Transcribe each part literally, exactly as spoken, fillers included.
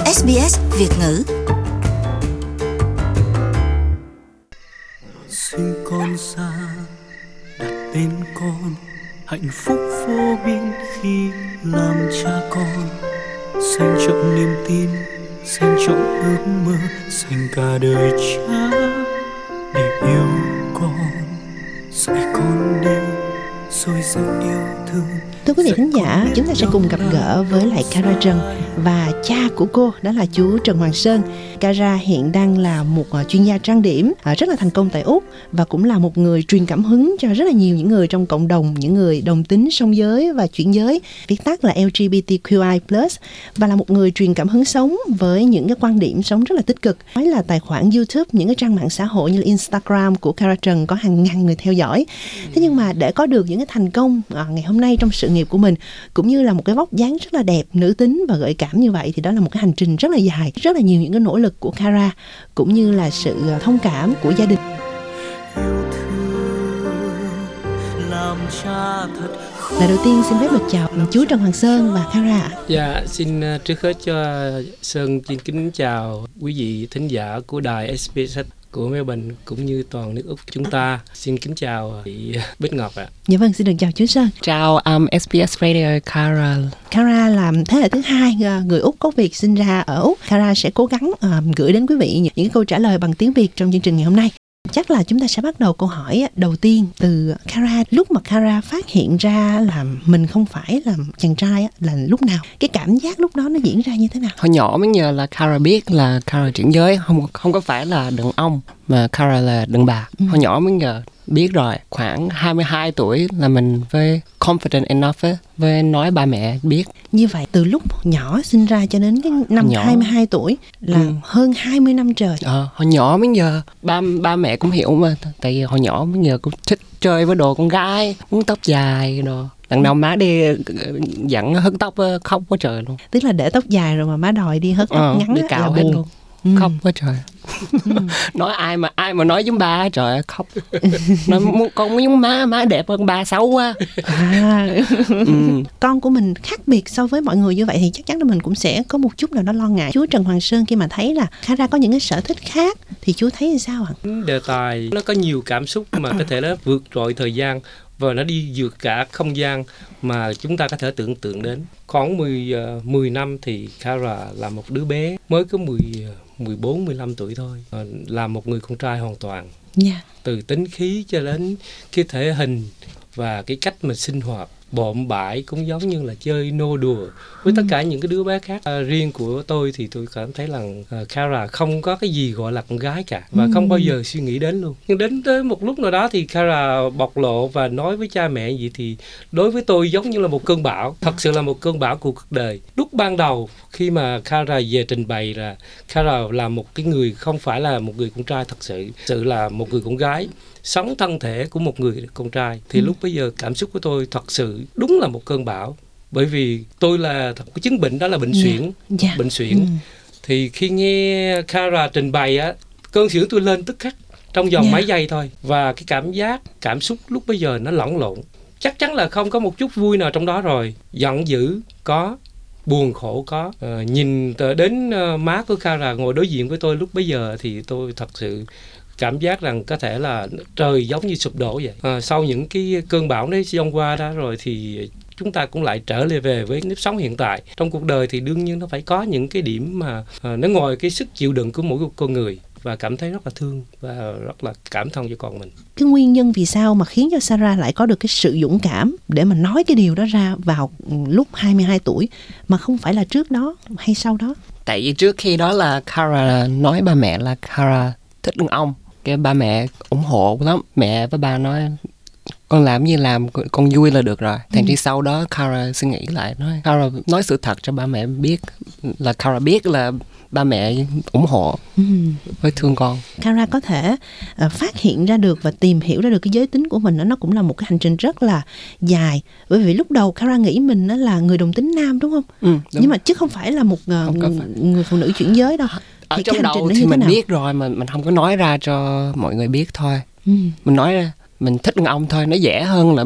ét bê ét Việt ngữ. Sinh con ra, đặt tên con, hạnh phúc vô biên khi làm cha con. Dành trọn niềm tin, dành trọn ước mơ, dành cả đời cha để yêu con, dạy con đi rồi dành yêu thương. Thưa quý vị khán giả, chúng ta sẽ cùng gặp gỡ với lại Cara Trần và cha của cô, đó là chú Trần Hoàng Sơn. Cara hiện đang là một chuyên gia trang điểm rất là thành công tại Úc và cũng là một người truyền cảm hứng cho rất là nhiều những người trong cộng đồng, những người đồng tính, song giới và chuyển giới, viết tắt là L G B T Q I plus, và là một người truyền cảm hứng sống với những cái quan điểm sống rất là tích cực. Nói là tài khoản YouTube, những cái trang mạng xã hội như là Instagram của Cara Trần có hàng ngàn người theo dõi. Thế nhưng mà để có được những cái thành công à, ngày hôm nay trong sự nghiệp của mình, cũng như là một cái vóc dáng rất là đẹp, nữ tính và gợi cảm như vậy, thì đó là một cái hành trình rất là dài, rất là nhiều những cái nỗ lực của Cara cũng như là sự thông cảm của gia đình. Lời đầu tiên xin phép được chào chú Trần Hoàng Sơn và Cara. Dạ, xin trước hết cho Sơn xin kính chào quý vị thính giả của đài ét bê ét của Melbourne cũng như toàn nước Úc chúng ta. Xin kính chào chị Bích Ngọc ạ. Dạ vâng, xin được chào chú Sơn. Chào um, ét bê ét Radio, Cara. Cara là thế hệ thứ hai người Úc có việc sinh ra ở Úc. Cara sẽ cố gắng uh, gửi đến quý vị những, những câu trả lời bằng tiếng Việt trong chương trình ngày hôm nay. Chắc là chúng ta sẽ bắt đầu câu hỏi đầu tiên từ Cara. Lúc mà Cara phát hiện ra là mình không phải là chàng trai là lúc nào? Cái cảm giác lúc đó nó diễn ra như thế nào? Hồi nhỏ mới nhờ là Cara biết là Cara chuyển giới, không không có phải là đàn ông mà Cara là đàn bà. Ừ. Hồi nhỏ mới nhờ biết rồi, khoảng hai mươi hai tuổi là mình với confident enough ấy, với nói ba mẹ biết. Như vậy từ lúc nhỏ sinh ra cho đến cái năm nhỏ. hai mươi hai tuổi là ừ. hơn hai mươi năm trời. Ờ, hồi nhỏ mới nhờ ba ba mẹ cũng hiểu mà, tại vì hồi nhỏ mới nhờ cũng thích chơi với đồ con gái, muốn tóc dài đồ. Lần nào má đi dặn hớt tóc khóc quá trời luôn. Tức là để tóc dài rồi mà má đòi đi hớt tóc ờ, ngắn đi cạo hết luôn. Ừ. Khóc quá trời. Ừ. Nói ai mà ai mà nói giống ba, trời ơi khóc. Nói con muốn giống má, má đẹp hơn ba xấu quá. À. Ừ. Con của mình khác biệt so với mọi người như vậy thì chắc chắn là mình cũng sẽ có một chút nào đó lo ngại. Chú Trần Hoàng Sơn khi mà thấy là Cara có những cái sở thích khác thì chú thấy như sao ạ? Đề tài nó có nhiều cảm xúc mà có thể nó vượt trội thời gian và nó đi vượt cả không gian mà chúng ta có thể tưởng tượng đến. Khoảng mười, uh, mười năm thì Cara là một đứa bé mới có mười, mười bốn, mười lăm tuổi thôi, uh, là một người con trai hoàn toàn. Yeah. Từ tính khí cho đến cái thể hình và cái cách mà sinh hoạt bộn bãi cũng giống như là chơi nô đùa với tất cả những cái đứa bé khác. À, riêng của tôi thì tôi cảm thấy là uh, Cara không có cái gì gọi là con gái cả và ừ. không bao giờ suy nghĩ đến luôn. Nhưng đến tới một lúc nào đó thì Cara bộc lộ và nói với cha mẹ gì thì đối với tôi giống như là một cơn bão, thật sự là một cơn bão của cuộc đời. Lúc ban đầu khi mà Cara về trình bày là Cara là một cái người không phải là một người con trai thật sự, sự là một người con gái sống thân thể của một người con trai thì ừ. lúc bấy giờ cảm xúc của tôi thật sự đúng là một cơn bão, bởi vì tôi là cái chứng bệnh đó là bệnh suyễn. Yeah. Yeah. Bệnh suyễn. Ừ. Thì khi nghe Cara trình bày á, cơn suyễn tôi lên tức khắc trong vòng yeah. mấy giây thôi, và cái cảm giác cảm xúc lúc bấy giờ nó lẫn lộn, chắc chắn là không có một chút vui nào trong đó rồi. Giận dữ có, buồn khổ có. À, nhìn đến uh, má của Cara ngồi đối diện với tôi lúc bấy giờ thì tôi thật sự cảm giác rằng có thể là trời giống như sụp đổ vậy. À, sau những cái cơn bão đấy xông qua đó rồi thì chúng ta cũng lại trở lại về với nếp sống hiện tại. Trong cuộc đời thì đương nhiên nó phải có những cái điểm mà à, nó ngoài cái sức chịu đựng của mỗi con người, và cảm thấy rất là thương và rất là cảm thông cho con mình. Cái nguyên nhân vì sao mà khiến cho Sarah lại có được cái sự dũng cảm để mà nói cái điều đó ra vào lúc hai mươi hai tuổi mà không phải là trước đó hay sau đó? Tại vì trước khi đó là Cara nói ba mẹ là Cara thích đàn ông. Cái ba mẹ ủng hộ lắm. Mẹ với ba nói con làm gì làm, con vui là được rồi. Thành ừ. ra sau đó Cara suy nghĩ lại, nói Cara nói sự thật cho ba mẹ biết, là Cara biết là ba mẹ ủng hộ ừ. với thương con. Cara có thể uh, phát hiện ra được và tìm hiểu ra được cái giới tính của mình đó, nó cũng là một cái hành trình rất là dài. Bởi vì lúc đầu Cara nghĩ mình đó là người đồng tính nam, đúng không? Ừ, đúng. Nhưng mà chứ không phải là một uh, người, người phụ nữ chuyển giới đâu. Ở thì trong đầu thì mình biết rồi mà mình không có nói ra cho mọi người biết thôi. Ừ. Mình nói ra mình thích đàn ông thôi, nó dễ hơn là mình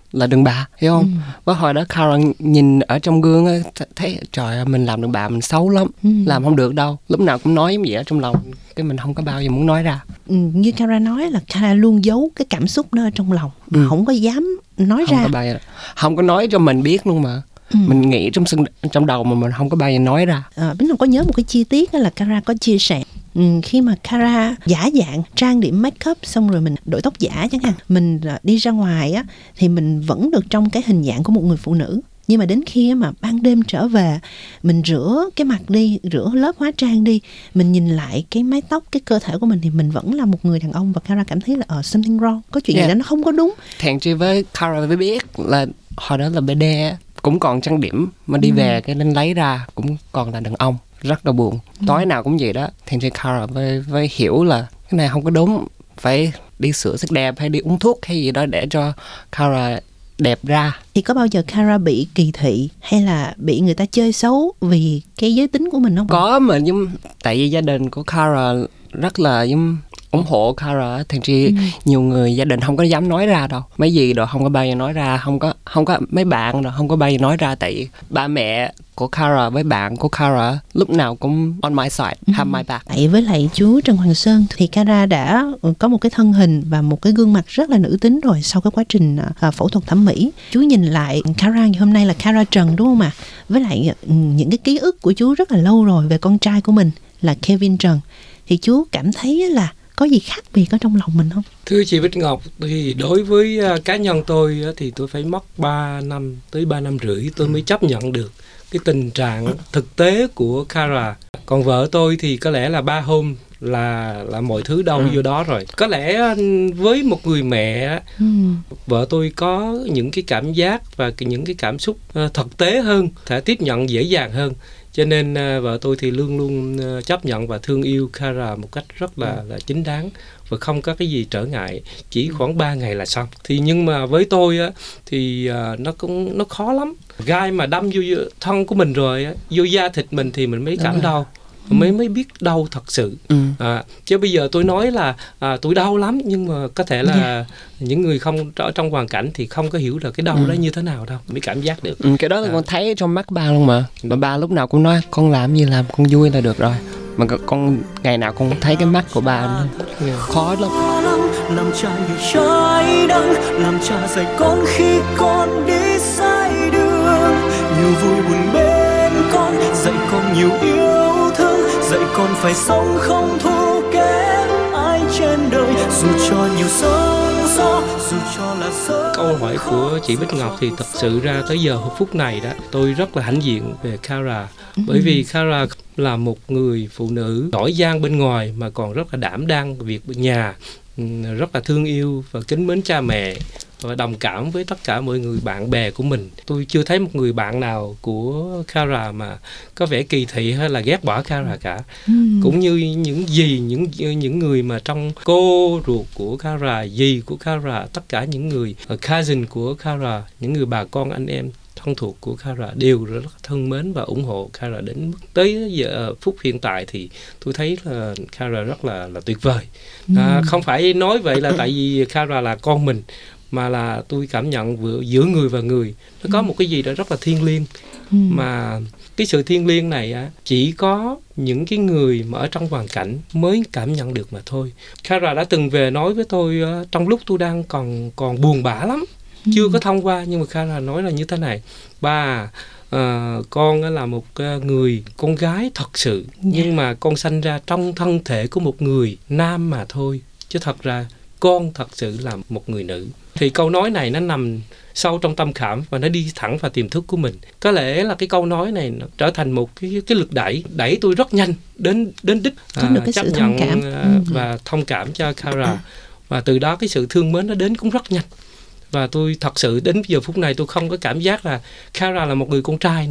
là đàn bà, hiểu không? Ừ. Và hồi đó Kara nhìn ở trong gương á, thấy trời ơi, mình làm đàn bà mình xấu lắm, Ừ. làm không được đâu, lúc nào cũng nói gì ở trong lòng, cái mình không có bao giờ muốn nói ra. Ừ, như Kara nói là Kara luôn giấu cái cảm xúc đó ở trong lòng, Ừ. không có dám nói Không ra. có bao giờ, không có nói cho mình biết luôn mà. Ừ. Mình nghĩ trong sưng, trong đầu mà mình không có bao giờ nói ra. À, Bính Long có nhớ một cái chi tiết đó là Kara có chia sẻ, ừ, khi mà Kara giả dạng trang điểm make up xong rồi mình đội tóc giả chẳng hạn, mình à, đi ra ngoài á thì mình vẫn được trong cái hình dạng của một người phụ nữ. Nhưng mà đến khi mà ban đêm trở về, mình rửa cái mặt đi, rửa lớp hóa trang đi, mình nhìn lại cái mái tóc, cái cơ thể của mình thì mình vẫn là một người đàn ông. Và Kara cảm thấy là uh, something wrong, có chuyện Yeah. gì đó nó không có đúng. Thẹn chi với Kara mới biết là hồi đó là bê đê cũng còn trang điểm, mà đi Ừ. về cái nên lấy ra cũng còn là đàn ông, rất là buồn. Ừ. Tối nào cũng vậy đó. Thẹn chi Kara mới, mới hiểu là cái này không có đúng, phải đi sửa sắc đẹp hay đi uống thuốc hay gì đó để cho Kara đẹp ra. Thì có bao giờ Kara bị kỳ thị hay là bị người ta chơi xấu vì cái giới tính của mình không? Có mà nhưng tại vì gia đình của Kara rất là nhưng ủng hộ Kara, thành chi Ừ. nhiều người gia đình không có dám nói ra đâu, mấy gì rồi không có bao giờ nói ra, không có không có mấy bạn rồi không có bao giờ nói ra, tại vì ba mẹ của Kara với bạn của Kara lúc nào cũng on my side, have my back. Tại với lại chú Trần Hoàng Sơn thì Kara đã có một cái thân hình và một cái gương mặt rất là nữ tính rồi sau cái quá trình à, phẫu thuật thẩm mỹ. Chú nhìn lại Kara ngày hôm nay là Kara Trần đúng không ạ? Với lại ừ, những cái ký ức của chú rất là lâu rồi về con trai của mình là Kevin Trần, thì chú cảm thấy là có gì khác biệt ở trong lòng mình không? Thưa chị Bích Ngọc, thì đối với uh, cá nhân tôi uh, thì tôi phải mất ba năm tới ba năm rưỡi tôi mới chấp nhận được cái tình trạng thực tế của Kara. Còn vợ tôi thì có lẽ là ba hôm là là mọi thứ đâu Ừ. vô đó rồi. Có lẽ với một người mẹ, Ừ. vợ tôi có những cái cảm giác và cái- những cái cảm xúc uh, thực tế hơn, thể tiếp nhận dễ dàng hơn. Cho nên uh, vợ tôi thì luôn luôn uh, chấp nhận và thương yêu Kara một cách rất là, là chính đáng và không có cái gì trở ngại, chỉ khoảng ba ngày là xong. Thì nhưng mà với tôi á thì uh, nó cũng nó khó lắm. Gai mà đâm vô thân của mình rồi á, vô da thịt mình thì mình mới cảm rồi. đau, mới mới biết đau thật sự. Ừ. À, chứ bây giờ tôi nói là à, tôi đau lắm, nhưng mà có thể là Dạ. những người không ở trong hoàn cảnh thì không có hiểu được cái đau Ừ. đó như thế nào đâu, mới cảm giác được. Ừ, cái đó là À. con thấy trong mắt ba luôn mà. Và ba lúc nào cũng nói con làm gì làm, con vui là được rồi. Mà con- con ngày nào con thấy cái mắt của ba nó khó lắm. Làm cha như trái đắng, làm cha dạy con khi con đi sai đường, nhiều vui buồn bên con, dạy con nhiều yêu thương, dạy con phải sống không thua kém ai trên đời, dù cho nhiều sóng gió, dù cho là sớm. Câu hỏi của chị Bích Ngọc thì thật sự ra tới giờ phút này đó, tôi rất là hãnh diện về Kara. Bởi vì Kara là một người phụ nữ giỏi giang bên ngoài mà còn rất là đảm đang việc bên nhà, ừ, rất là thương yêu và kính mến cha mẹ và đồng cảm với tất cả mọi người bạn bè của mình. Tôi chưa thấy một người bạn nào của Kara mà có vẻ kỳ thị hay là ghét bỏ Kara cả. Ừ. Cũng như những gì những những người mà trong cô ruột của Kara, dì của Kara, tất cả những người cousin của Kara, những người bà con anh em thân thuộc của Kara đều rất thân mến và ủng hộ Kara đến mức tới giờ phút hiện tại thì tôi thấy là Kara rất là là tuyệt vời. À, không phải nói vậy là tại vì Kara là con mình, mà là tôi cảm nhận vừa giữa người và người nó có một cái gì đó rất là thiêng liêng, Ừ. mà cái sự thiêng liêng này á chỉ có những cái người mà ở trong hoàn cảnh mới cảm nhận được mà thôi. Kara đã từng về nói với tôi á, trong lúc tôi đang còn còn buồn bã lắm, chưa có thông qua, nhưng mà Kara nói là như thế này: ba, à, con á là một à, người con gái thật sự, nhưng mà con sanh ra trong thân thể của một người nam mà thôi, chứ thật ra con thật sự là một người nữ. Thì câu nói này nó nằm sâu trong tâm khảm và nó đi thẳng vào tiềm thức của mình. Có lẽ là cái câu nói này nó trở thành một cái cái lực đẩy đẩy tôi rất nhanh đến đến đích, Có được cái chấp sự nhận thông cảm. à, Ừ. và thông cảm cho Kara, và từ đó cái sự thương mến nó đến cũng rất nhanh. Và tôi thật sự đến giờ phút này tôi không có cảm giác là Kara là một người con trai nữa.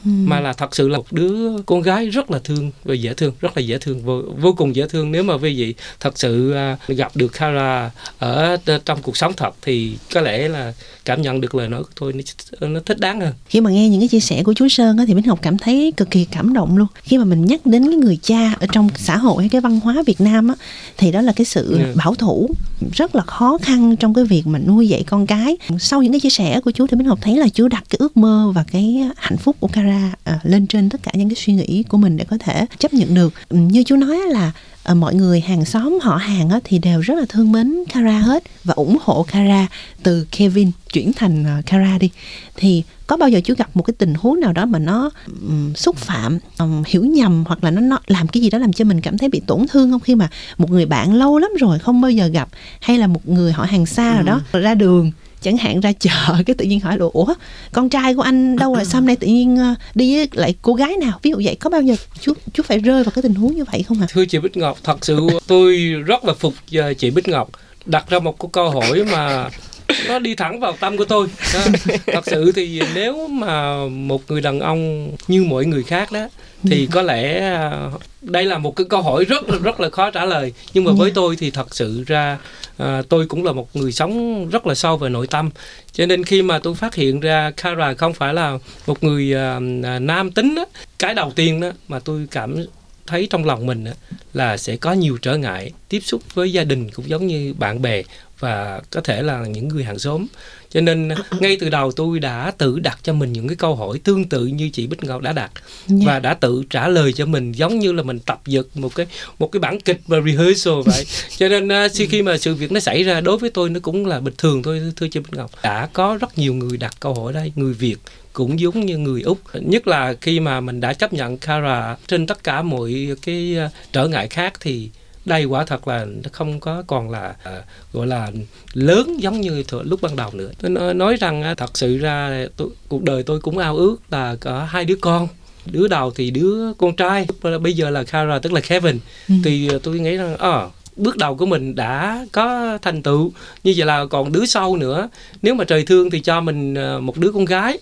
Ừ. mà là thật sự là một đứa con gái rất là thương và dễ thương, rất là dễ thương, vô, vô cùng dễ thương. Nếu mà quý vị thật sự uh, gặp được Kara ở trong cuộc sống thật thì có lẽ là cảm nhận được lời nói của tôi nó, nó thích đáng hơn. Khi mà nghe những cái chia sẻ của chú Sơn á, thì Bính Ngọc cảm thấy cực kỳ cảm động luôn. Khi mà mình nhắc đến cái người cha ở trong xã hội hay cái văn hóa Việt Nam á, thì đó là cái sự Yeah. bảo thủ rất là khó khăn trong cái việc mà nuôi dạy con cái. Sau những cái chia sẻ của chú thì Bính Ngọc thấy là chú đặt cái ước mơ và cái hạnh phúc của Kara à, lên trên tất cả những cái suy nghĩ của mình để có thể chấp nhận được. Như chú nói là à, mọi người hàng xóm họ hàng á, thì đều rất là thương mến Kara hết và ủng hộ Kara. Từ Kevin chuyển thành uh, Kara đi, thì có bao giờ chú gặp một cái tình huống nào đó mà nó um, xúc phạm, um, hiểu nhầm, hoặc là nó, nó làm cái gì đó làm cho mình cảm thấy bị tổn thương không? Khi mà một người bạn lâu lắm rồi không bao giờ gặp, hay là một người họ hàng xa nào đó ra đường, chẳng hạn ra chợ, cái tự nhiên hỏi là ủa con trai của anh đâu rồi, sao hôm nay tự nhiên uh, đi với lại cô gái nào, ví dụ vậy. Có bao giờ chú chú phải rơi vào cái tình huống như vậy không ạ? Thưa chị Bích Ngọc, thật sự tôi rất là phục uh, chị Bích Ngọc đặt ra một cái câu hỏi mà nó đi thẳng vào tâm của tôi. Đó. Thật sự thì nếu mà một người đàn ông như mọi người khác đó thì có lẽ đây là một cái câu hỏi rất là rất là khó trả lời. Nhưng mà với tôi thì thật sự ra à, tôi cũng là một người sống rất là sâu về nội tâm. Cho nên khi mà tôi phát hiện ra Kara không phải là một người à, nam tính đó, cái đầu tiên đó mà tôi cảm thấy trong lòng mình đó, là sẽ có nhiều trở ngại tiếp xúc với gia đình cũng giống như bạn bè và có thể là những người hàng xóm. Cho nên ngay từ đầu tôi đã tự đặt cho mình những cái câu hỏi tương tự như chị Bích Ngọc đã đặt, yeah. và đã tự trả lời cho mình giống như là mình tập dượt một cái một cái bản kịch và rehearsal vậy. Cho nên uh, khi mà sự việc nó xảy ra đối với tôi nó cũng là bình thường thôi, thưa chị Bích Ngọc. Đã có rất nhiều người đặt câu hỏi đây, người Việt cũng giống như người Úc, nhất là khi mà mình đã chấp nhận Kara trên tất cả mọi cái uh, trở ngại khác thì đây quả thật là nó không có còn là uh, gọi là lớn giống như lúc ban đầu nữa. Tôi nói rằng uh, thật sự ra tôi, cuộc đời tôi cũng ao ước là có hai đứa con. Đứa đầu thì đứa con trai, bây giờ là Kara tức là Kevin. Ừ. Thì uh, tôi nghĩ rằng ờ uh, bước đầu của mình đã có thành tựu, như vậy là còn đứa sau nữa. Nếu mà trời thương thì cho mình uh, một đứa con gái.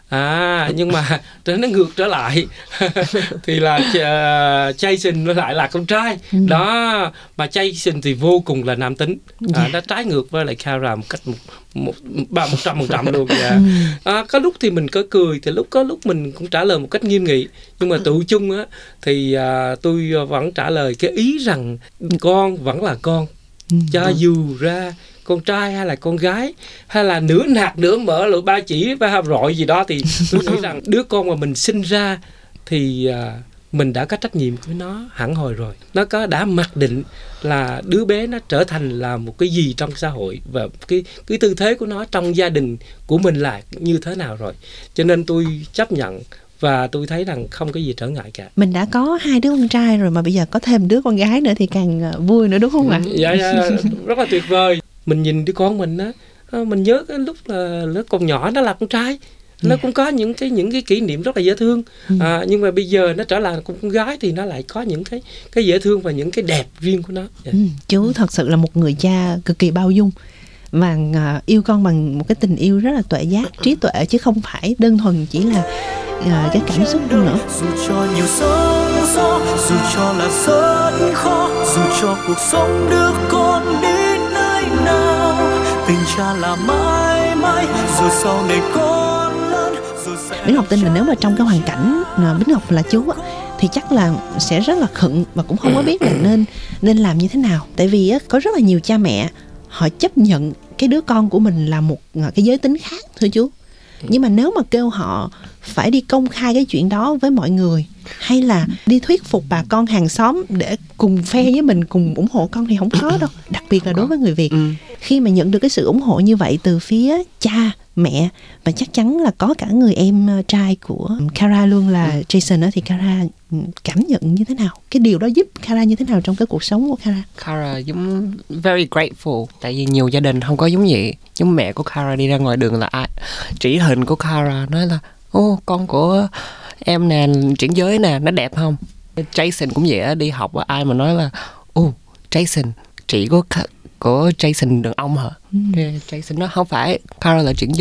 À, nhưng mà nó ngược trở lại thì là uh, Jason nó lại là con trai. Ừ. Đó, mà Jason thì vô cùng là nam tính. À, nó trái ngược với lại Kara một cách một một ba một trăm phần trăm luôn. Yeah. À, có lúc thì mình có cười, thì lúc có lúc mình cũng trả lời một cách nghiêm nghị, nhưng mà tự chung á thì uh, tôi vẫn trả lời cái ý rằng con vẫn là con, ừ. cho dù ra con trai hay là con gái hay là nửa nạt nửa mỡ lụi ba chỉ ba rọi gì đó thì tôi nghĩ rằng đứa con mà mình sinh ra thì à, mình đã có trách nhiệm với nó hẳn hồi rồi. Nó có đã mặc định là đứa bé nó trở thành là một cái gì trong xã hội và cái cái tư thế của nó trong gia đình của mình là như thế nào rồi. Cho nên tôi chấp nhận và tôi thấy rằng không có gì trở ngại cả. Mình đã có hai đứa con trai rồi mà bây giờ có thêm đứa con gái nữa thì càng vui nữa đúng không ạ? Dạ, dạ, rất là tuyệt vời. Mình nhìn đứa con mình á, mình nhớ cái lúc là nó còn nhỏ nó là con trai, nó yeah. cũng có những cái những cái kỷ niệm rất là dễ thương. Ừ. À, nhưng mà bây giờ nó trở lại con gái thì nó lại có những cái cái dễ thương và những cái đẹp riêng của nó. Yeah. Ừ, chú thật sự là một người cha cực kỳ bao dung và uh, yêu con bằng một cái tình yêu rất là tuệ giác, trí tuệ, chứ không phải đơn thuần chỉ là uh, cái cảm xúc nữa. Dù cho nhiều sóng gió, dù cho là rất khó, dù cho cuộc sống đưa con đi nào, tình cha là mãi mãi dù sau này con lớn. Bính Ngọc tin là nếu mà trong cái hoàn cảnh Bính Ngọc là chú á, thì chắc là sẽ rất là khựng và cũng không có biết là nên nên làm như thế nào. Tại vì á, có rất là nhiều cha mẹ họ chấp nhận cái đứa con của mình là một cái giới tính khác, thưa chú. Nhưng mà nếu mà kêu họ phải đi công khai cái chuyện đó với mọi người, hay là đi thuyết phục bà con hàng xóm để cùng phe với mình, cùng ủng hộ con thì không khó đâu. Đặc biệt là đối với người Việt. Ừ. Khi mà nhận được cái sự ủng hộ như vậy từ phía cha, mẹ, và chắc chắn là có cả người em trai của Kara luôn là ừ. Jason đó, thì Kara cảm nhận như thế nào? Cái điều đó giúp Kara như thế nào trong cái cuộc sống của Kara? Kara giống very grateful. Tại vì nhiều gia đình không có giống vậy. Giống mẹ của Kara đi ra ngoài đường là ai chỉ hình của Kara nói là ô con của em nè, chuyển giới nè, nó đẹp không? Jason cũng vậy á, đi học ai mà nói là ô Jason, chị của của Jason đàn ông hả? Ừ. Jason nó không phải, Kara là chuyển giới,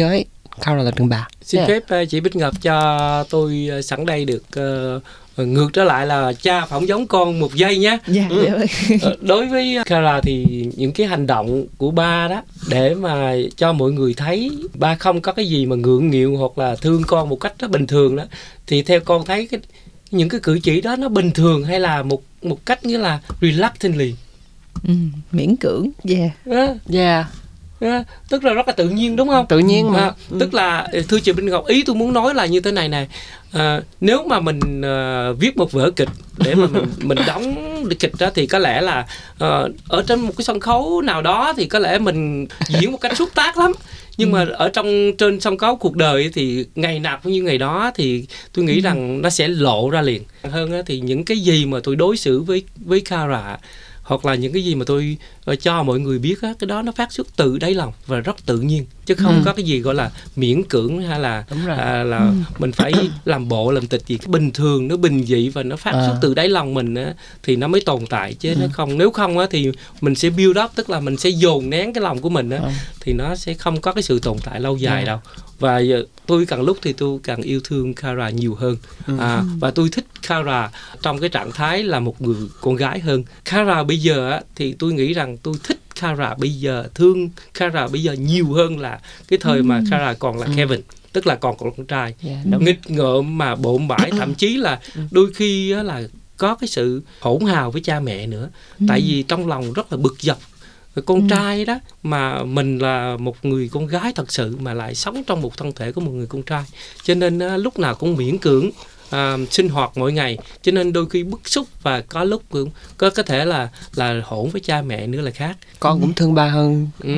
Cara là trường bà. Xin Yeah. phép uh, chị Bích Ngọc cho tôi uh, sẵn đây được uh, ngược trở lại là cha phỏng vấn con một giây nhé. Dạ, Ừ. dạ. Ờ, đối với Cara thì những cái hành động của ba đó để mà cho mọi người thấy ba không có cái gì mà ngượng nghịu hoặc là thương con một cách rất bình thường đó, thì theo con thấy cái những cái cử chỉ đó nó bình thường hay là một một cách nghĩa là reluctantly, Ừ, miễn cưỡng. Dạ. đó, Yeah. đó, tức là rất là tự nhiên đúng không? Tự nhiên mà. À, tức là thưa chị Bích Ngọc, ý tôi muốn nói là như thế này nè, à, nếu mà mình à, viết một vở kịch để mà mình mình đóng kịch đó thì có lẽ là à, ở trên một cái sân khấu nào đó thì có lẽ mình diễn một cách xúc tác lắm, nhưng mà ở trong trên sân khấu cuộc đời thì ngày nào cũng như ngày đó thì tôi nghĩ rằng nó sẽ lộ ra liền hơn á. Thì những cái gì mà tôi đối xử với với Cara hoặc là những cái gì mà tôi uh, cho mọi người biết á, cái đó nó phát xuất từ đáy lòng và rất tự nhiên, chứ không Ừ. có cái gì gọi là miễn cưỡng hay là Đúng rồi. à, là mình phải làm bộ làm tịch gì. Cái bình thường nó bình dị và nó phát À. xuất từ đáy lòng mình á, thì nó mới tồn tại, chứ nó không, nếu không á, thì mình sẽ build up, tức là mình sẽ dồn nén cái lòng của mình á, Ừ. thì nó sẽ không có cái sự tồn tại lâu dài Yeah. đâu. Và giờ, tôi càng lúc thì tôi càng yêu thương Cara nhiều hơn. À, và tôi thích Cara trong cái trạng thái là một người con gái hơn. Cara bây giờ á, thì tôi nghĩ rằng tôi thích Cara bây giờ, thương Cara bây giờ nhiều hơn là cái thời mà Cara còn là Kevin, tức là còn còn con trai. Yeah, đúng. Nghịch ngợm mà bộn bãi, thậm chí là đôi khi á, là có cái sự hỗn hào với cha mẹ nữa. Tại vì trong lòng rất là bực dọc. Con trai đó mà mình là một người con gái thật sự mà lại sống trong một thân thể của một người con trai, cho nên á, lúc nào cũng miễn cưỡng à, sinh hoạt mỗi ngày, cho nên đôi khi bức xúc và có lúc cũng có có thể là là hỗn với cha mẹ nữa là khác. Con cũng thương ba hơn. Ừ.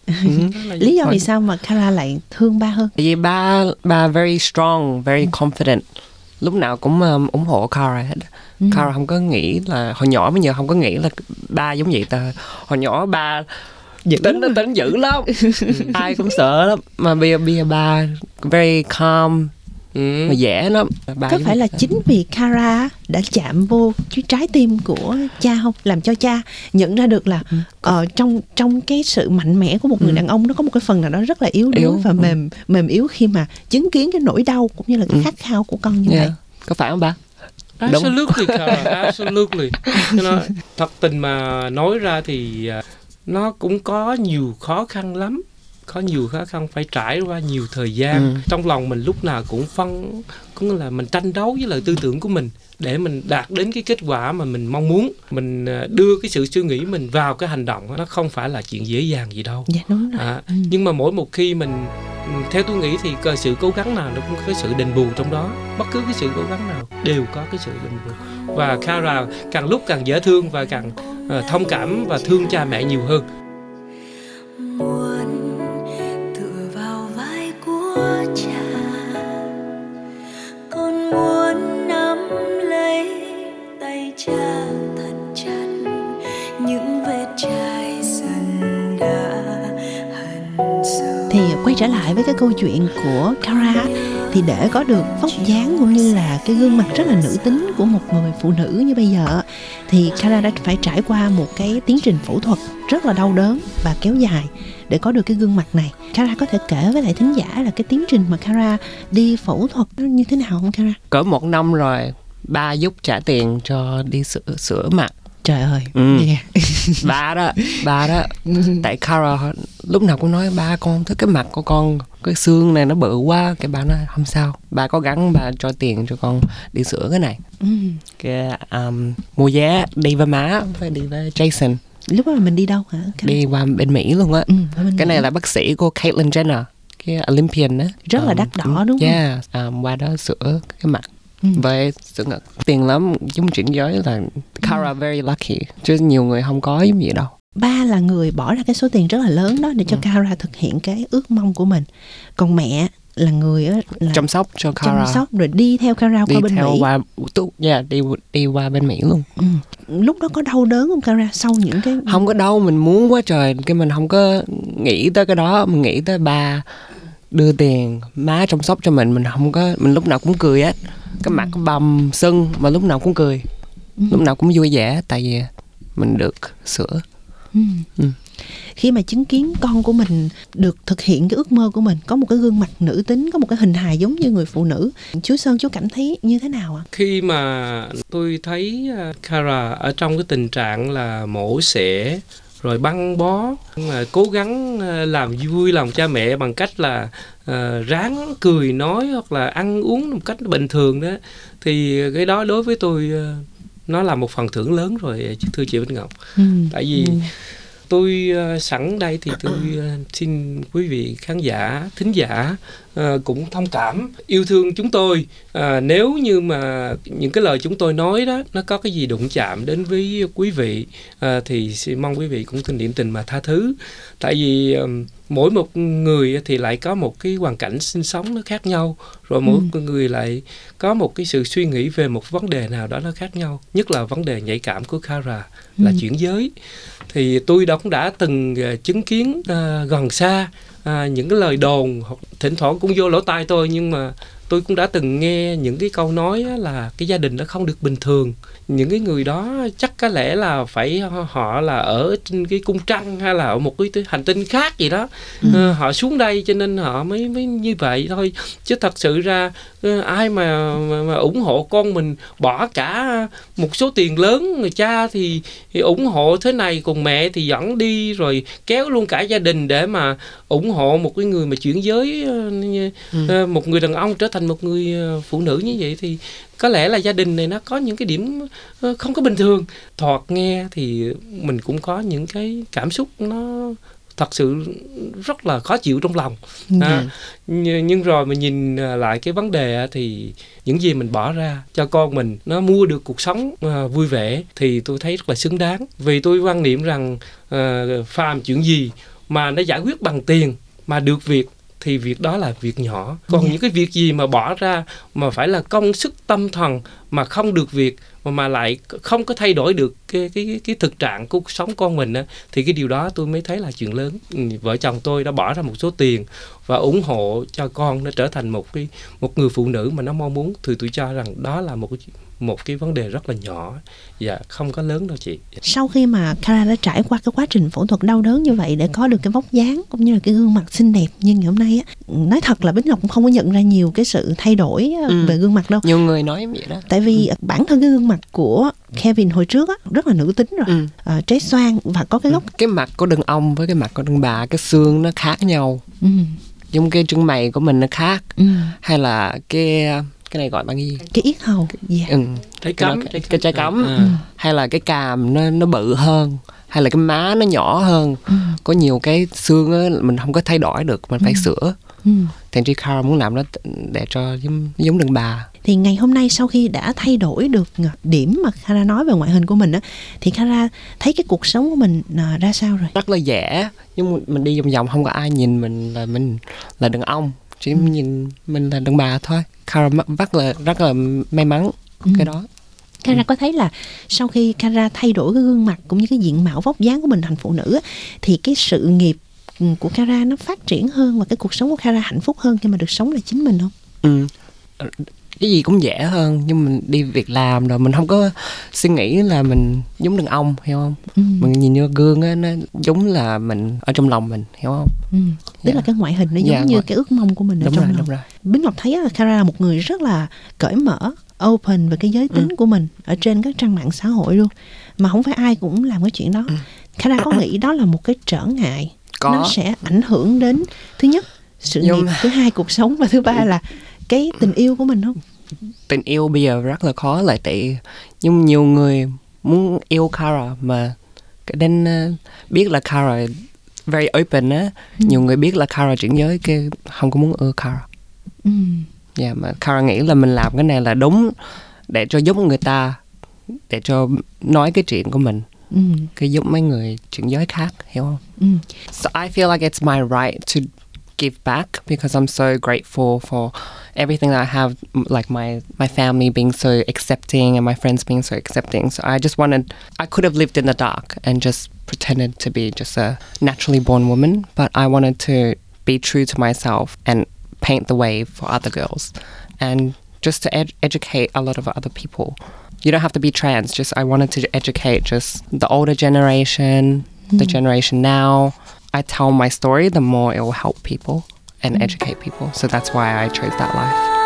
Đó là Lý do vì sao mà Cara lại thương ba hơn? Tại vì ba ba very strong, very confident. Lúc nào cũng um, ủng hộ Cara hết. Ừ. Cara không có nghĩ là hồi nhỏ bây giờ không có nghĩ là ba giống vậy ta. Hồi nhỏ ba Dữ tính nó tính dữ lắm. Ai cũng sợ lắm. Mà bây giờ, bây giờ ba very calm, Ừ. mà dễ lắm. Ba Có giống phải là vậy. chính vì Cara đã chạm vô cái trái tim của cha không, làm cho cha nhận ra được là ờ, trong trong cái sự mạnh mẽ của một người Ừ. đàn ông nó có một cái phần nào đó rất là yếu đuối Yếu, và ừ. mềm mềm yếu khi mà chứng kiến cái nỗi đau cũng như là cái Ừ. khát khao của con như Yeah. vậy. Có phải không ba? Đúng. Absolutely, Cara, absolutely. Cho nên, thật tình mà nói ra thì à, nó cũng có nhiều khó khăn lắm, có nhiều khó khăn, phải trải qua nhiều thời gian. Ừ. Trong lòng mình lúc nào cũng phân, cũng là mình tranh đấu với lại tư tưởng của mình để mình đạt đến cái kết quả mà mình mong muốn. Mình à, đưa cái sự suy nghĩ mình vào cái hành động đó, nó không phải là chuyện dễ dàng gì đâu. Dạ đúng rồi. À, nhưng mà mỗi một khi mình, theo tôi nghĩ thì cái sự cố gắng nào nó cũng có cái sự đền bù trong đó. Bất cứ cái sự cố gắng nào đều có cái sự đền bù. Và Cara càng lúc càng dễ thương và càng uh, thông cảm và thương cha mẹ nhiều hơn. Muốn tựa vào vai của cha, con muốn nắm lấy tay cha thật chặt, những vết chai dần đã hằn sâu. Thì quay trở lại với cái câu chuyện của Cara, thì để có được vóc dáng cũng như là cái gương mặt rất là nữ tính của một người phụ nữ như bây giờ, thì Cara đã phải trải qua một cái tiến trình phẫu thuật rất là đau đớn và kéo dài để có được cái gương mặt này. Cara có thể kể với lại thính giả là cái tiến trình mà Cara đi phẫu thuật nó như thế nào không Cara? Cỡ một năm rồi, ba giúp trả tiền cho đi sửa, sửa mặt. Trời ơi, Ừ. yeah. Ba đó, ba đó. Tại Cara lúc nào cũng nói ba con không thích cái mặt của con, cái xương này nó bự quá. Cái ba nói không sao, ba có gắng ba cho tiền cho con đi sửa cái này. Ừ. Cái um, mua vé đi với má, phải đi với Jason, Lúc đó là mình đi đâu hả Cara? đi qua bên Mỹ luôn á. Ừ, ở bên Cái Mỹ. này là bác sĩ của Caitlyn Jenner, cái Olympian á. Rất là đắt đỏ đúng không? Yeah, um, qua đó sửa cái mặt. Ừ. Với sửa ngực tiền lắm, giống chuyển giới là Cara very lucky, chứ nhiều người không có giống vậy đâu. Ba là người bỏ ra cái số tiền rất là lớn đó để cho Cara thực hiện cái ước mong của mình. Còn mẹ là người á, là Chăm sóc cho Cara, chăm sóc rồi đi theo Cara đi qua bên theo Mỹ. qua tu, yeah, đi đi qua bên Mỹ luôn. Ừ. Lúc đó có đau đớn không Cara sau những cái Không có đâu, mình muốn quá trời, cái mình không có nghĩ tới cái đó, mình nghĩ tới ba đưa tiền, má chăm sóc cho mình, mình không có, mình lúc nào cũng cười á, cái mặt có bầm sưng mà lúc nào cũng cười, lúc nào cũng vui vẻ, tại vì mình được sửa. Ừ. Ừ. Khi mà chứng kiến con của mình được thực hiện cái ước mơ của mình, có một cái gương mặt nữ tính, có một cái hình hài giống như người phụ nữ, chú Sơn, chú cảm thấy như thế nào ạ? Khi mà tôi thấy Kara ở trong cái tình trạng là mổ xẻ rồi băng bó, mà cố gắng làm vui lòng cha mẹ bằng cách là uh, ráng cười nói hoặc là ăn uống một cách bình thường đó, thì cái đó đối với tôi uh, nó là một phần thưởng lớn rồi, thưa chị Bích Ngọc. Ừ. Tại vì ừ. tôi uh, sẵn đây thì tôi uh, xin quý vị khán giả, thính giả uh, cũng thông cảm, yêu thương chúng tôi. Uh, nếu như mà những cái lời chúng tôi nói đó nó có cái gì đụng chạm đến với quý vị, uh, thì xin mong quý vị cũng tin niệm tình mà tha thứ. Tại vì uh, mỗi một người thì lại có một cái hoàn cảnh sinh sống nó khác nhau, rồi mỗi ừ. người lại có một cái sự suy nghĩ về một vấn đề nào đó nó khác nhau, nhất là vấn đề nhạy cảm của Kara là ừ. chuyển giới. Thì tôi đã cũng đã từng uh, chứng kiến uh, gần xa uh, những cái lời đồn, hoặc thỉnh thoảng cũng vô lỗ tai tôi, nhưng mà tôi cũng đã từng nghe những cái câu nói là cái gia đình nó không được bình thường. Những cái người đó chắc có lẽ là phải họ là ở trên cái cung trăng hay là ở một cái hành tinh khác gì đó. Ừ. À, họ xuống đây cho nên họ mới mới như vậy thôi. Chứ thật sự ra ai mà, mà, mà ủng hộ con mình bỏ cả một số tiền lớn, người cha thì, thì ủng hộ thế này, còn mẹ thì dẫn đi rồi kéo luôn cả gia đình để mà ủng hộ một cái người mà chuyển giới, ừ. một người đàn ông trở thành một người phụ nữ như vậy, thì có lẽ là gia đình này nó có những cái điểm không có bình thường. Thoạt nghe thì mình cũng có những cái cảm xúc nó thật sự rất là khó chịu trong lòng. À, nhưng rồi mình nhìn lại cái vấn đề thì những gì mình bỏ ra cho con mình nó mua được cuộc sống uh, vui vẻ thì tôi thấy rất là xứng đáng. Vì tôi quan niệm rằng uh, phàm chuyện gì mà nó giải quyết bằng tiền mà được việc thì việc đó là việc nhỏ. Còn yeah. những cái việc gì mà bỏ ra mà phải là công sức tâm thần mà không được việc, mà, mà lại không có thay đổi được cái, cái, cái thực trạng cuộc sống con mình á, thì cái điều đó tôi mới thấy là chuyện lớn. Vợ chồng tôi đã bỏ ra một số tiền và ủng hộ cho con nó trở thành một cái một người phụ nữ mà nó mong muốn, thì tôi cho rằng đó là một cái một cái vấn đề rất là nhỏ và không có lớn đâu chị. Sau khi mà Kara đã trải qua cái quá trình phẫu thuật đau đớn như vậy để có được cái vóc dáng cũng như là cái gương mặt xinh đẹp như ngày hôm nay á, nói thật là Bích Ngọc cũng không có nhận ra nhiều cái sự thay đổi ừ. về gương mặt đâu. Nhiều người nói vậy đó. Tại vì ừ. bản thân cái gương mặt của Kevin hồi trước á rất là nữ tính rồi, ừ. à, trái xoan và có cái góc ừ. cái mặt của đàn ông với cái mặt của đàn bà, cái xương nó khác nhau. Ừ. Giống cái chân mày của mình nó khác, ừ. hay là cái cái này gọi bằng cái gì? Cái yết hầu. Yeah. Ừ. Trái cắm, cái, cái trái cắm, ừ. hay là cái càm nó nó bự hơn, hay là cái má nó nhỏ hơn. Ừ. Có nhiều cái xương á mình không có thay đổi được, mình phải ừ. sửa. Ừ. Thành ra Kara muốn làm nó để cho giống, giống đàn bà. Thì ngày hôm nay sau khi đã thay đổi được điểm mà Kara nói về ngoại hình của mình á, thì Kara thấy cái cuộc sống của mình ra sao rồi? Rất là dễ, nhưng mình đi vòng vòng không có ai nhìn mình là mình là đàn ông, chỉ ừ. nhìn mình là đàn bà thôi. Kara rất là rất là may mắn ừ. cái đó. Kara ừ. có thấy là sau khi Kara thay đổi cái gương mặt cũng như cái diện mạo vóc dáng của mình thành phụ nữ á, thì cái sự nghiệp của Kara nó phát triển hơn và cái cuộc sống của Kara hạnh phúc hơn khi mà được sống là chính mình không? Ừ. Cái gì cũng dễ hơn, nhưng mình đi việc làm rồi mình không có suy nghĩ là mình giống đàn ông, hiểu không? Ừ. Mình nhìn vô gương á, nó giống là mình ở trong lòng mình, hiểu không? Ừ. Tức yeah. là cái ngoại hình nó giống yeah, như ngoại... cái ước mong của mình ở đúng trong rồi, lòng. Đúng rồi. Bích Ngọc thấy là Kara là một người rất là cởi mở, open về cái giới tính ừ. của mình ở trên các trang mạng xã hội luôn, mà không phải ai cũng làm cái chuyện đó. Ừ. Kara có nghĩ đó là một cái trở ngại? Có. Nó sẽ ảnh hưởng đến thứ nhất sự nghiệp, nhưng... thứ hai cuộc sống, và thứ ba là cái tình yêu của mình không? Tình yêu bây giờ rất là khó lại tị, nhưng nhiều người muốn yêu Kara mà đến uh, biết là Kara very open á, ừ. nhiều người biết là Kara chuyển giới cái không có muốn ưa Kara. Ừ. Yeah, mà Kara nghĩ là mình làm cái này là đúng để cho giúp người ta, để cho nói cái chuyện của mình. Ừ. Cái giúp mấy người chuyển giới khác, hiểu không? Ừ. So I feel like it's my right to give back because I'm so grateful for everything that I have, like my my family being so accepting and my friends being so accepting. So I just wanted, I could have lived in the dark and just pretended to be just a naturally born woman, but I wanted to be true to myself and paint the way for other girls and just to ed- educate a lot of other people. You don't have to be trans, just I wanted to educate just the older generation the generation now, I tell my story, the more it will help people and educate people. So that's why I chose that life.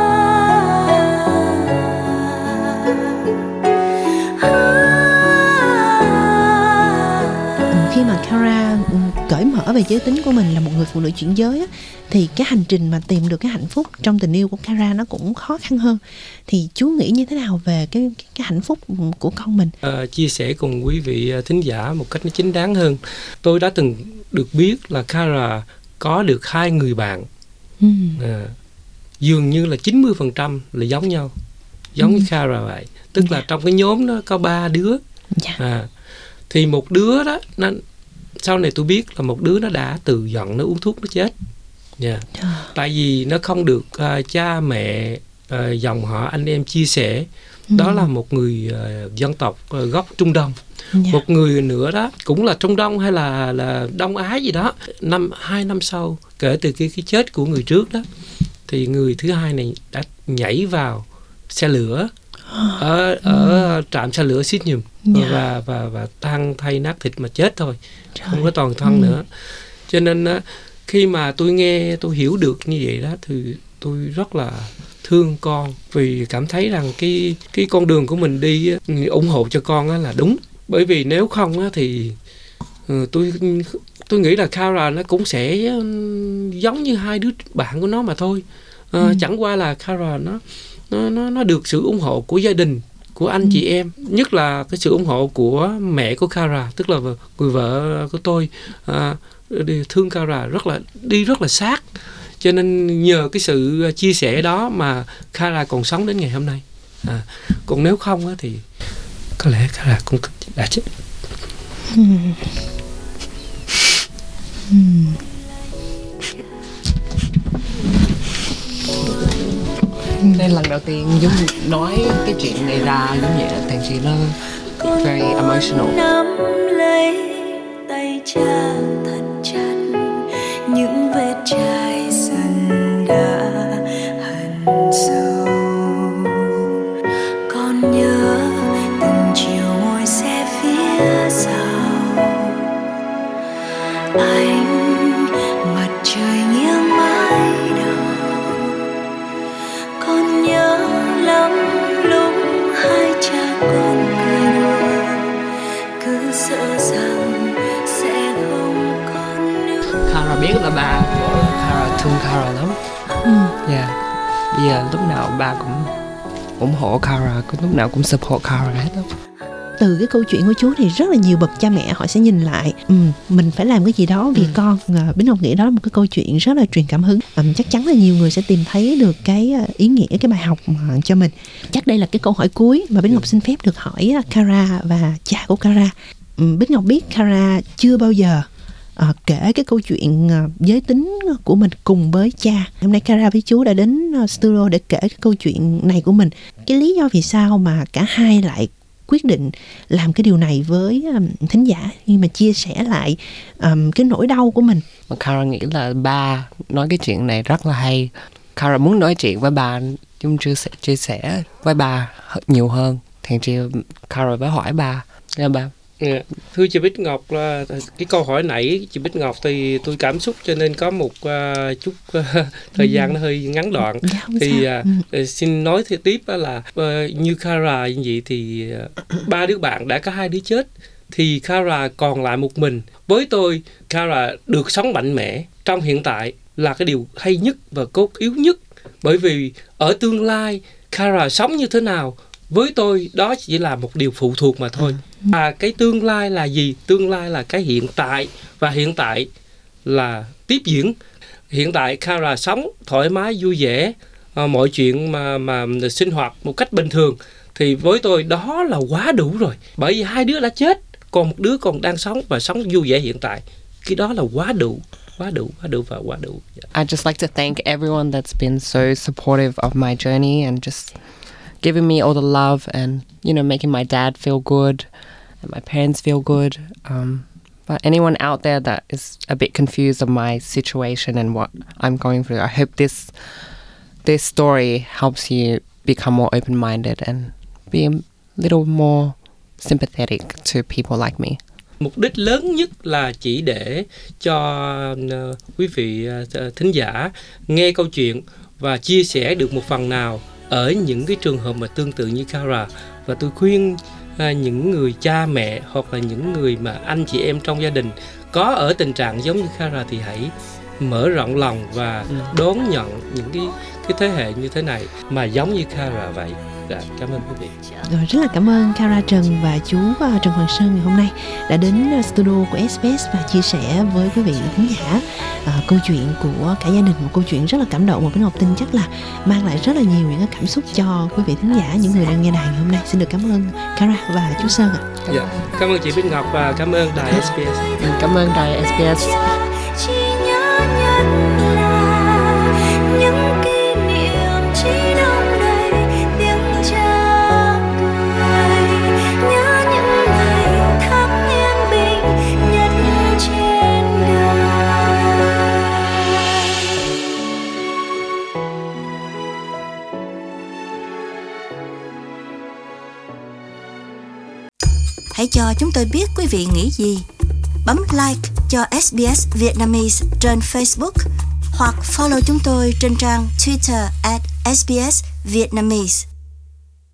Khi mà Kara cởi mở về giới tính của mình là một người phụ nữ chuyển giới á, thì cái hành trình mà tìm được cái hạnh phúc trong tình yêu của Kara nó cũng khó khăn hơn. Thì chú nghĩ như thế nào về cái cái, cái hạnh phúc của con mình? À, chia sẻ cùng quý vị thính giả một cách nó chính đáng hơn. Tôi đã từng được biết là Kara có được hai người bạn. Ừ. À, dường như là chín mươi phần trăm là giống nhau, giống ừ. như Kara vậy. Tức dạ. là trong cái nhóm đó có ba đứa. Dạ. À, thì một đứa đó nó, sau này tôi biết là một đứa nó đã tự giận, nó uống thuốc nó chết. Yeah. À. Tại vì nó không được uh, cha mẹ, uh, dòng họ, anh em chia sẻ. Ừ. Đó là một người uh, dân tộc uh, gốc Trung Đông. Yeah. Một người nữa đó cũng là Trung Đông hay là là Đông Á gì đó. Năm hai năm sau kể từ cái cái chết của người trước đó, thì người thứ hai này đã nhảy vào xe lửa ở ở ừ. trạm xe lửa Sydney. Yeah. và và và tan thay nát thịt mà chết thôi. Trời. Không có toàn thân ừ. nữa. Cho nên khi mà tôi nghe, tôi hiểu được như vậy đó, thì tôi rất là thương con, vì cảm thấy rằng cái cái con đường của mình đi ủng hộ cho con là đúng. Bởi vì nếu không thì tôi tôi nghĩ là Kara nó cũng sẽ giống như hai đứa bạn của nó mà thôi. À, ừ. Chẳng qua là Kara nó nó nó nó được sự ủng hộ của gia đình, của anh ừ. chị em, nhất là cái sự ủng hộ của mẹ của Kara, tức là người vợ của tôi, à, thương Kara rất là đi rất là sát. Cho nên nhờ cái sự chia sẻ đó mà Kara còn sống đến ngày hôm nay. À, còn nếu không á thì có lẽ Kara cũng đã chết. Ừ. Ừ. Đây là lần đầu tiên Dung nói cái chuyện này ra giống vậy, thành chị nó very emotional. Nắm lấy tay cha thật chặt, những vết chai dần đã hằn sâu. Con nhớ từng chiều ngồi xe phía sau, anh mặt trời nghiêng mái đầu. Con nhớ lắm lúc hai cha con cười đùa, cứ sợ rằng sẽ không còn nữa. Kara biết là ba của Kara thương Kara lắm. Ừ. Yeah. Bây giờ lúc nào ba cũng ủng hộ Kara, lúc nào cũng support Kara hết đó. Từ cái câu chuyện của chú thì rất là nhiều bậc cha mẹ họ sẽ nhìn lại, ừ, mình phải làm cái gì đó vì ừ. con. Bính Ngọc nghĩ đó là một cái câu chuyện rất là truyền cảm hứng. Ừ, chắc chắn là nhiều người sẽ tìm thấy được cái ý nghĩa, cái bài học mà cho mình. Chắc đây là cái câu hỏi cuối mà Bính Ngọc xin phép được hỏi Kara và cha của Kara. Ừ, Bính Ngọc biết Kara chưa bao giờ À, kể cái câu chuyện à, giới tính của mình cùng với cha. Hôm nay Kara với chú đã đến uh, studio để kể cái câu chuyện này của mình. Cái lý do vì sao mà cả hai lại quyết định làm cái điều này với um, thính giả, khi mà chia sẻ lại um, cái nỗi đau của mình. Kara nghĩ là ba nói cái chuyện này rất là hay. Kara muốn nói chuyện với ba, chúng chia sẻ, chia sẻ với ba nhiều hơn. Thành chị Kara mới hỏi ba, nghe ba. Yeah. Thưa chị Bích Ngọc, là cái câu hỏi nãy chị Bích Ngọc thì tôi cảm xúc cho nên có một uh, chút uh, thời ừ. gian nó hơi ngắn đoạn. Dạ, thì uh, ừ. xin nói thêm tiếp là uh, như Kara như vậy thì uh, ba đứa bạn đã có hai đứa chết, thì Kara còn lại một mình. Với tôi, Kara được sống mạnh mẽ trong hiện tại là cái điều hay nhất và cốt yếu nhất, bởi vì ở tương lai Kara sống như thế nào với tôi đó chỉ là một điều phụ thuộc mà thôi. Và cái tương lai là gì? Tương lai là cái hiện tại, và hiện tại là tiếp diễn. Hiện tại Kara sống thoải mái, vui vẻ, à, mọi chuyện mà mà sinh hoạt một cách bình thường, thì với tôi đó là quá đủ rồi. Bởi vì hai đứa đã chết, còn một đứa còn đang sống và sống vui vẻ hiện tại. Cái đó là quá đủ. Quá đủ, quá đủ và quá đủ. I just like to thank everyone that's been so supportive of my journey and just giving me all the love and, you know, making my dad feel good and my parents feel good. Um, but anyone out there that is a bit confused of my situation and what I'm going through, I hope this this story helps you become more open-minded and be a little more sympathetic to people like me. Mục đích lớn nhất là chỉ để cho uh, quý vị uh, thính giả nghe câu chuyện và chia sẻ được một phần nào ở những cái trường hợp mà tương tự như Cara. Và tôi khuyên uh, những người cha mẹ hoặc là những người mà anh chị em trong gia đình có ở tình trạng giống như Cara thì hãy mở rộng lòng và đón nhận những cái cái thế hệ như thế này mà giống như Cara vậy. Dạ, cảm ơn quý vị. Rồi, rất là cảm ơn Cara Trần và chú uh, Trần Hoàng Sơn ngày hôm nay đã đến uh, studio của ét bê ét và chia sẻ với quý vị khán giả uh, câu chuyện của cả gia đình, một câu chuyện rất là cảm động, và Bích Ngọc tin chắc là mang lại rất là nhiều những cái cảm xúc cho quý vị khán giả, những người đang nghe đài ngày hôm nay. Xin được cảm ơn Cara và chú Sơn ạ. Dạ, cảm ơn chị Bích Ngọc và cảm ơn đài ét bê ét. Cảm ơn đài ét bê ét. Chỉ nhớ nhất là những kỷ niệm chỉ đong đầy tiếng cha cười, nhớ những ngày tháng yên bình nhất trên đời. Hãy cho chúng tôi biết quý vị nghĩ gì. Bấm like cho ét bê ét Vietnamese trên Facebook hoặc follow chúng tôi trên trang Twitter at ét bê ét Vietnamese.